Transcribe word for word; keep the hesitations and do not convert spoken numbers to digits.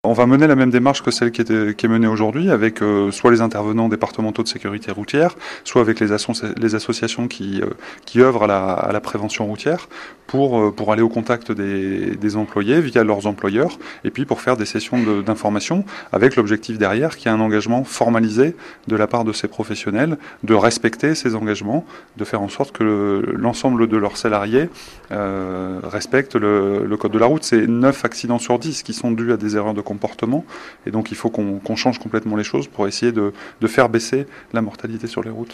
On va mener la même démarche que celle qui, était, qui est menée aujourd'hui avec euh, soit les intervenants départementaux de sécurité routière, soit avec les, asso les associations qui, euh, qui œuvrent à la, à la prévention routière pour, euh, pour aller au contact des, des employés via leurs employeurs et puis pour faire des sessions d'information avec l'objectif derrière qui est un engagement formalisé de la part de ces professionnels, de respecter ces engagements, de faire en sorte que l'ensemble le, de leurs salariés euh, respectent le, le code de la route. C'est neuf accidents sur dix qui sont dus à des erreurs de comportement et donc il faut qu'on qu'on change complètement les choses pour essayer de, de faire baisser la mortalité sur les routes.